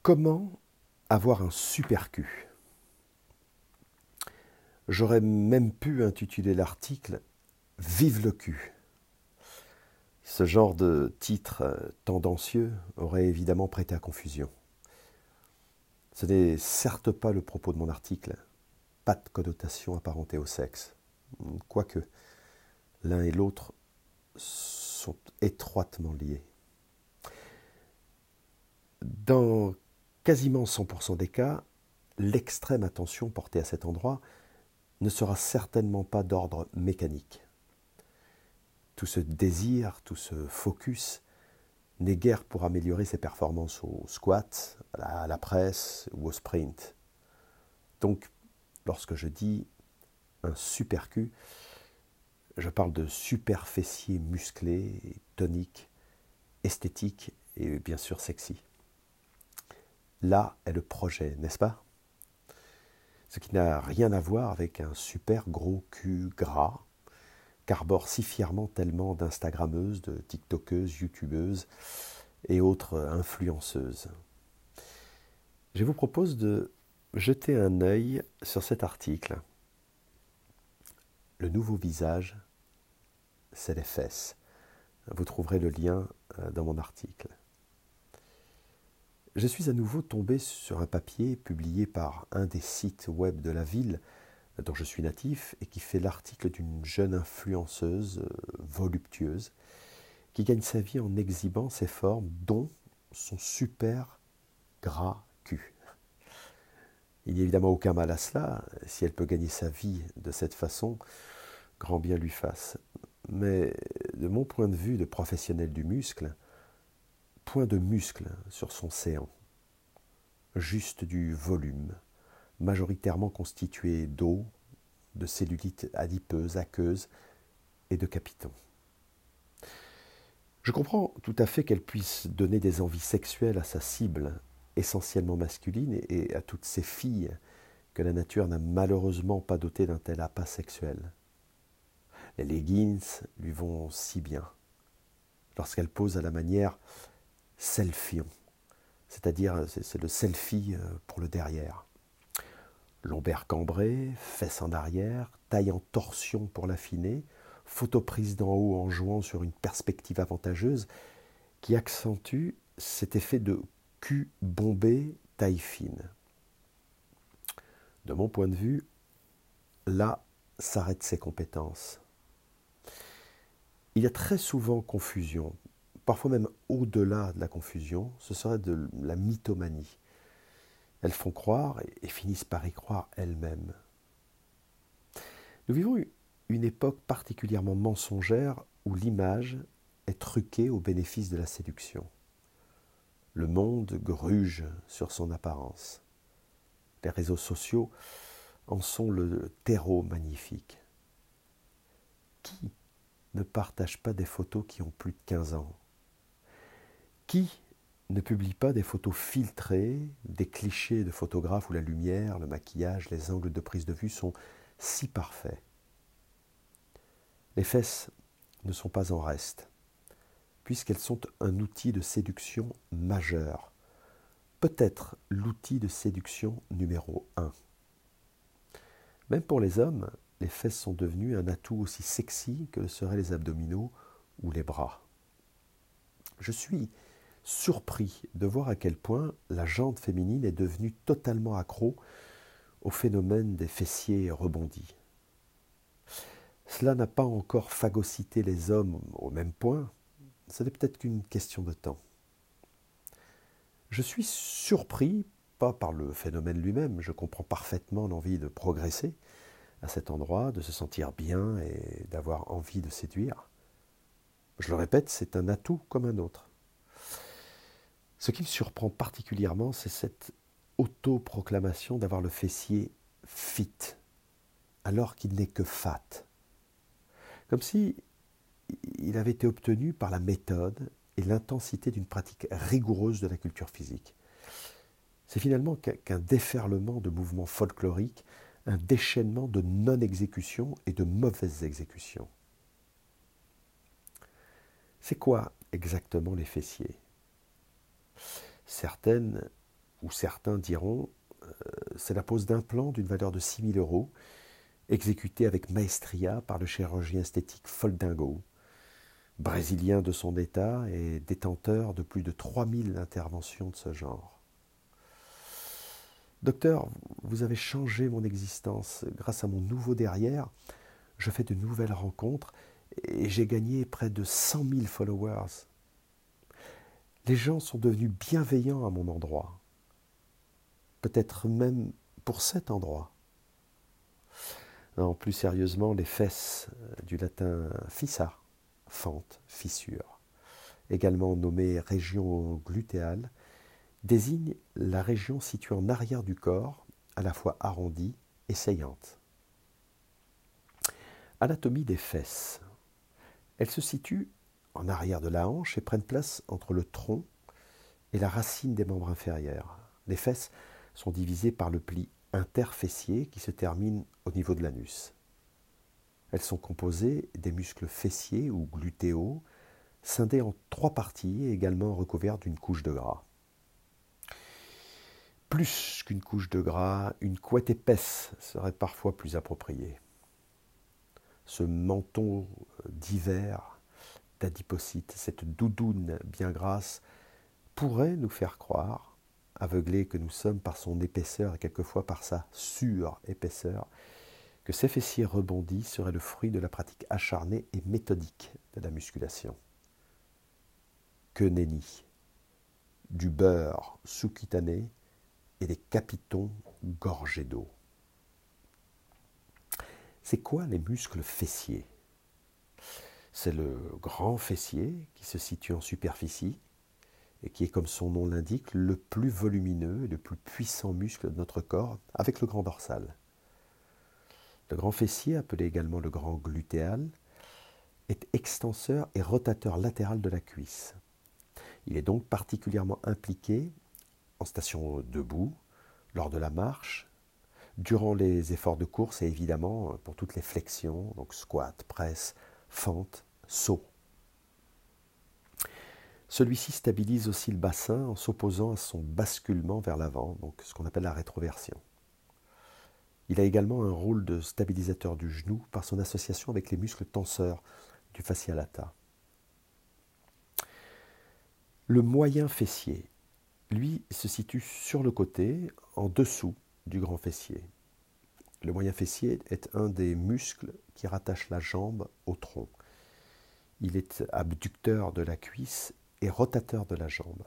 Comment avoir un super cul? J'aurais même pu intituler l'article Vive le cul. Ce genre de titre tendancieux aurait évidemment prêté à confusion. Ce n'est certes pas le propos de mon article, pas de connotation apparentée au sexe. Quoique, l'un et l'autre sont étroitement liés. Dans quasiment 100% des cas, l'extrême attention portée à cet endroit ne sera certainement pas d'ordre mécanique. Tout ce désir, tout ce focus n'est guère pour améliorer ses performances au squat, à la presse ou au sprint. Donc, lorsque je dis un super cul, je parle de super fessiers musclés, toniques, esthétiques et bien sûr sexy. Là est le projet, n'est-ce pas? Ce qui n'a rien à voir avec un super gros cul gras qu'arborent si fièrement tellement d'instagrammeuses, de tiktokeuses, youtubeuses et autres influenceuses. Je vous propose de jeter un œil sur cet article. Le nouveau visage, c'est les fesses. Vous trouverez le lien dans mon article. Je suis à nouveau tombé sur un papier publié par un des sites web de la ville dont je suis natif et qui fait l'article d'une jeune influenceuse voluptueuse qui gagne sa vie en exhibant ses formes, dont son super gras cul. Il n'y a évidemment aucun mal à cela, si elle peut gagner sa vie de cette façon, grand bien lui fasse. Mais de mon point de vue de professionnel du muscle, point de muscle sur son séant, juste du volume, majoritairement constitué d'eau, de cellulite adipeuse, aqueuse et de capitons. Je comprends tout à fait qu'elle puisse donner des envies sexuelles à sa cible, essentiellement masculine, et à toutes ces filles que la nature n'a malheureusement pas dotées d'un tel appât sexuel. Les leggings lui vont si bien, lorsqu'elle pose à la manière selfion, c'est-à-dire c'est le selfie pour le derrière. Lombaire cambré, fesses en arrière, taille en torsion pour l'affiner, photo prise d'en haut en jouant sur une perspective avantageuse qui accentue cet effet de cul bombé taille fine. De mon point de vue, là s'arrêtent ses compétences. Il y a très souvent confusion, parfois même au-delà de la confusion, ce serait de la mythomanie. Elles font croire et finissent par y croire elles-mêmes. Nous vivons une époque particulièrement mensongère où l'image est truquée au bénéfice de la séduction. Le monde gruge sur son apparence. Les réseaux sociaux en sont le terreau magnifique. Qui ne partage pas des photos qui ont plus de 15 ans? Qui ne publie pas des photos filtrées, des clichés de photographes où la lumière, le maquillage, les angles de prise de vue sont si parfaits? Les fesses ne sont pas en reste, puisqu'elles sont un outil de séduction majeur, peut-être l'outil de séduction numéro 1. Même pour les hommes, les fesses sont devenues un atout aussi sexy que le seraient les abdominaux ou les bras. Je suis surpris de voir à quel point la jante féminine est devenue totalement accro au phénomène des fessiers rebondis. Cela n'a pas encore phagocyté les hommes au même point, ce n'est peut-être qu'une question de temps. Je suis surpris, pas par le phénomène lui-même, je comprends parfaitement l'envie de progresser à cet endroit, de se sentir bien et d'avoir envie de séduire. Je le répète, c'est un atout comme un autre. Ce qui me surprend particulièrement, c'est cette autoproclamation d'avoir le fessier fit, alors qu'il n'est que fat. Comme si il avait été obtenu par la méthode et l'intensité d'une pratique rigoureuse de la culture physique. C'est finalement qu'un déferlement de mouvements folkloriques, un déchaînement de non-exécution et de mauvaises exécutions. C'est quoi exactement les fessiers? Certaines ou certains diront, c'est la pose d'implant d'une valeur de 6 000 euros, exécutée avec maestria par le chirurgien esthétique Foldingo, brésilien de son état et détenteur de plus de 3000 interventions de ce genre. Docteur, vous avez changé mon existence. Grâce à mon nouveau derrière, je fais de nouvelles rencontres et j'ai gagné près de 100 000 followers. Les gens sont devenus bienveillants à mon endroit. Peut-être même pour cet endroit. Non, plus sérieusement, les fesses, du latin fissa, fente, fissure, également nommée région glutéale, désigne la région située en arrière du corps, à la fois arrondie et saillante. Anatomie des fesses. Elles se situent en arrière de la hanche et prennent place entre le tronc et la racine des membres inférieurs. Les fesses sont divisées par le pli interfessier qui se termine au niveau de l'anus. Elles sont composées des muscles fessiers ou glutéaux, scindés en 3 parties et également recouverts d'une couche de gras. Plus qu'une couche de gras, une couette épaisse serait parfois plus appropriée. Ce menton d'hiver d'adipocytes, cette doudoune bien grasse, pourrait nous faire croire, aveuglés que nous sommes par son épaisseur et quelquefois par sa surépaisseur, que ces fessiers rebondis seraient le fruit de la pratique acharnée et méthodique de la musculation. Que nenni, du beurre sous-cutané et des capitons gorgés d'eau. C'est quoi les muscles fessiers? C'est le grand fessier qui se situe en superficie et qui est, comme son nom l'indique, le plus volumineux et le plus puissant muscle de notre corps avec le grand dorsal. Le grand fessier, appelé également le grand glutéal, est extenseur et rotateur latéral de la cuisse. Il est donc particulièrement impliqué en station debout, lors de la marche, durant les efforts de course et évidemment pour toutes les flexions, donc squat, presse, fente, saut. Celui-ci stabilise aussi le bassin en s'opposant à son basculement vers l'avant, donc ce qu'on appelle la rétroversion. Il a également un rôle de stabilisateur du genou par son association avec les muscles tenseurs du fascia lata. Le moyen fessier, lui, se situe sur le côté, en dessous du grand fessier. Le moyen fessier est un des muscles qui rattachent la jambe au tronc. Il est abducteur de la cuisse et rotateur de la jambe.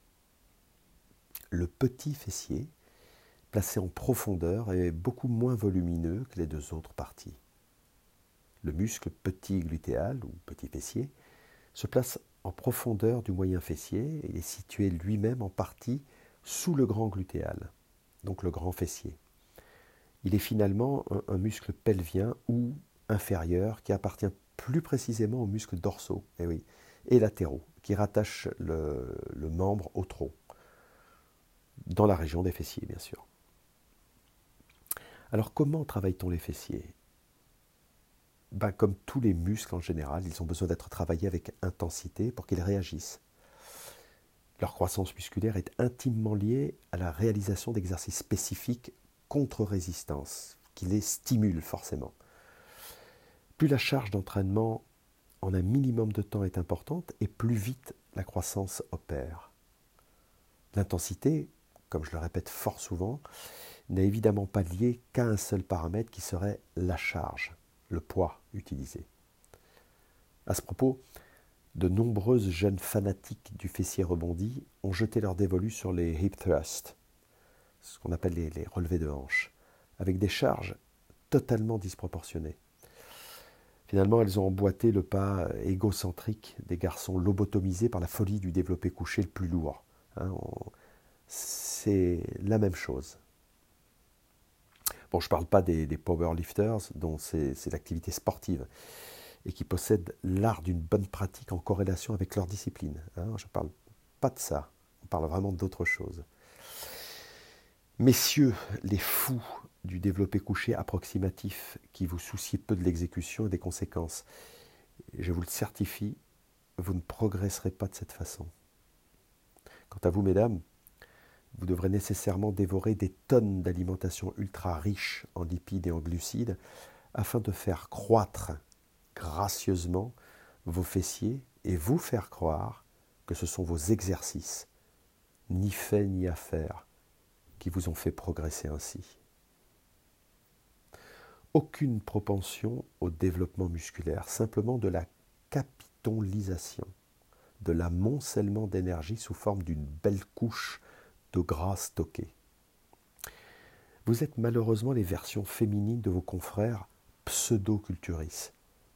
Le petit fessier, placé en profondeur, est beaucoup moins volumineux que les 2 autres parties. Le muscle petit glutéal, ou petit fessier, se place en profondeur du moyen fessier et est situé lui-même en partie sous le grand glutéal, donc le grand fessier. Il est finalement un muscle pelvien ou inférieur qui appartient plus précisément aux muscles dorsaux et latéraux, qui rattachent le membre au tronc, dans la région des fessiers bien sûr. Alors comment travaille-t-on les fessiers? Comme tous les muscles en général, ils ont besoin d'être travaillés avec intensité pour qu'ils réagissent. Leur croissance musculaire est intimement liée à la réalisation d'exercices spécifiques contre résistance, qui les stimulent forcément. Plus la charge d'entraînement en un minimum de temps est importante, et plus vite la croissance opère. L'intensité, comme je le répète fort souvent, n'est évidemment pas liée qu'à un seul paramètre qui serait la charge, le poids utilisé. À ce propos, de nombreuses jeunes fanatiques du fessier rebondi ont jeté leur dévolu sur les hip thrusts, ce qu'on appelle les relevés de hanches, avec des charges totalement disproportionnées. Finalement, elles ont emboîté le pas égocentrique des garçons lobotomisés par la folie du développé couché le plus lourd. C'est la même chose. Bon, je ne parle pas des powerlifters, dont c'est l'activité sportive, et qui possèdent l'art d'une bonne pratique en corrélation avec leur discipline. Je ne parle pas de ça, on parle vraiment d'autre chose. Messieurs, les fous du développé couché approximatif qui vous souciez peu de l'exécution et des conséquences, je vous le certifie, vous ne progresserez pas de cette façon. Quant à vous, mesdames, vous devrez nécessairement dévorer des tonnes d'alimentation ultra riche en lipides et en glucides afin de faire croître gracieusement vos fessiers et vous faire croire que ce sont vos exercices, ni faits ni à faire, qui vous ont fait progresser ainsi. Aucune propension au développement musculaire, simplement de la capitolisation, de l'amoncellement d'énergie sous forme d'une belle couche de gras stocké. Vous êtes malheureusement les versions féminines de vos confrères pseudo-culturistes,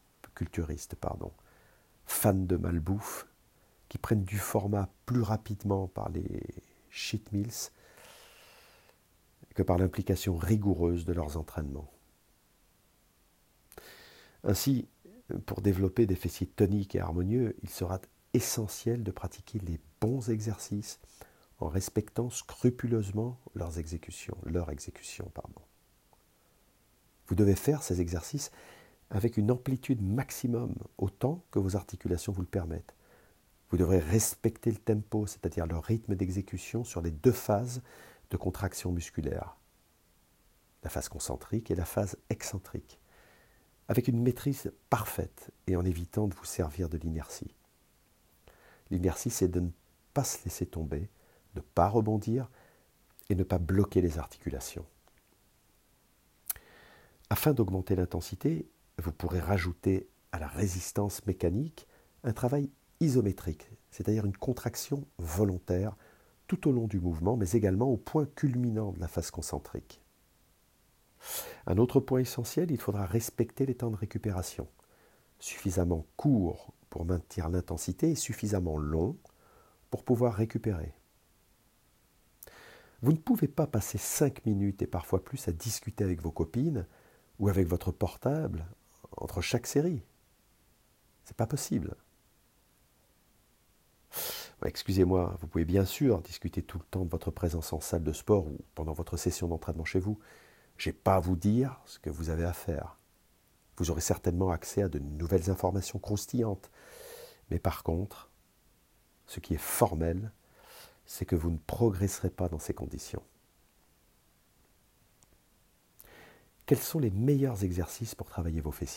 fans de malbouffe, qui prennent du format plus rapidement par les cheat meals que par l'implication rigoureuse de leurs entraînements. Ainsi, pour développer des fessiers toniques et harmonieux, il sera essentiel de pratiquer les bons exercices en respectant scrupuleusement leur exécution. Vous devez faire ces exercices avec une amplitude maximum, autant que vos articulations vous le permettent. Vous devrez respecter le tempo, c'est-à-dire le rythme d'exécution sur les 2 phases de contraction musculaire, la phase concentrique et la phase excentrique, avec une maîtrise parfaite et en évitant de vous servir de l'inertie. L'inertie, c'est de ne pas se laisser tomber, de ne pas rebondir et ne pas bloquer les articulations. Afin d'augmenter l'intensité, vous pourrez rajouter à la résistance mécanique un travail isométrique, c'est-à-dire une contraction volontaire tout au long du mouvement, mais également au point culminant de la phase concentrique. Un autre point essentiel, il faudra respecter les temps de récupération, suffisamment courts pour maintenir l'intensité et suffisamment longs pour pouvoir récupérer. Vous ne pouvez pas passer 5 minutes et parfois plus à discuter avec vos copines ou avec votre portable entre chaque série. C'est pas possible. Excusez-moi, vous pouvez bien sûr discuter tout le temps de votre présence en salle de sport ou pendant votre session d'entraînement chez vous. Je n'ai pas à vous dire ce que vous avez à faire. Vous aurez certainement accès à de nouvelles informations croustillantes. Mais par contre, ce qui est formel, c'est que vous ne progresserez pas dans ces conditions. Quels sont les meilleurs exercices pour travailler vos fessiers ?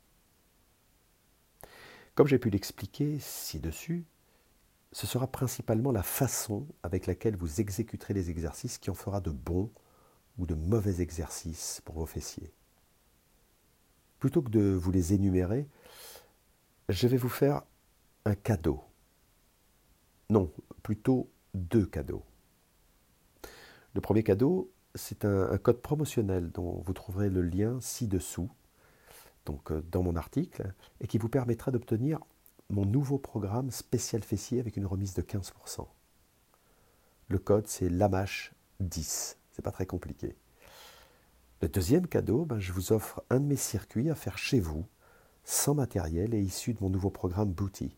Comme j'ai pu l'expliquer ci-dessus, ce sera principalement la façon avec laquelle vous exécuterez les exercices qui en fera de bons ou de mauvais exercices pour vos fessiers. Plutôt que de vous les énumérer, je vais vous faire un cadeau. Non, plutôt 2 cadeaux. Le premier cadeau, c'est un code promotionnel dont vous trouverez le lien ci-dessous, donc dans mon article, et qui vous permettra d'obtenir mon nouveau programme spécial fessier avec une remise de 15%. Le code, c'est LAMACHE10. C'est pas très compliqué. Le deuxième cadeau, je vous offre un de mes circuits à faire chez vous, sans matériel et issu de mon nouveau programme Booty.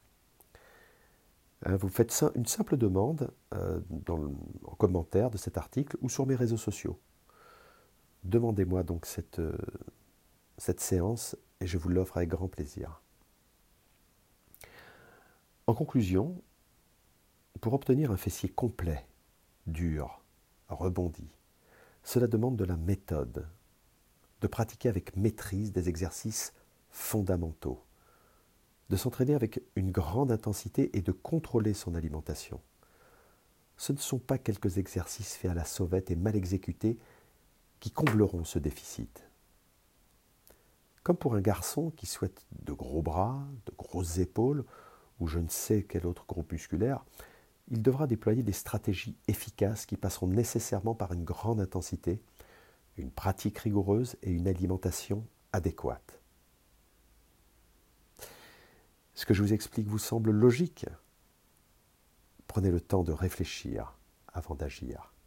Vous faites une simple demande en commentaire de cet article ou sur mes réseaux sociaux. Demandez-moi donc cette séance et je vous l'offre avec grand plaisir. En conclusion, pour obtenir un fessier complet, dur, rebondi, cela demande de la méthode, de pratiquer avec maîtrise des exercices fondamentaux, de s'entraîner avec une grande intensité et de contrôler son alimentation. Ce ne sont pas quelques exercices faits à la sauvette et mal exécutés qui combleront ce déficit. Comme pour un garçon qui souhaite de gros bras, de grosses épaules ou je ne sais quel autre groupe musculaire, il devra déployer des stratégies efficaces qui passeront nécessairement par une grande intensité, une pratique rigoureuse et une alimentation adéquate. Ce que je vous explique vous semble logique ? Prenez le temps de réfléchir avant d'agir.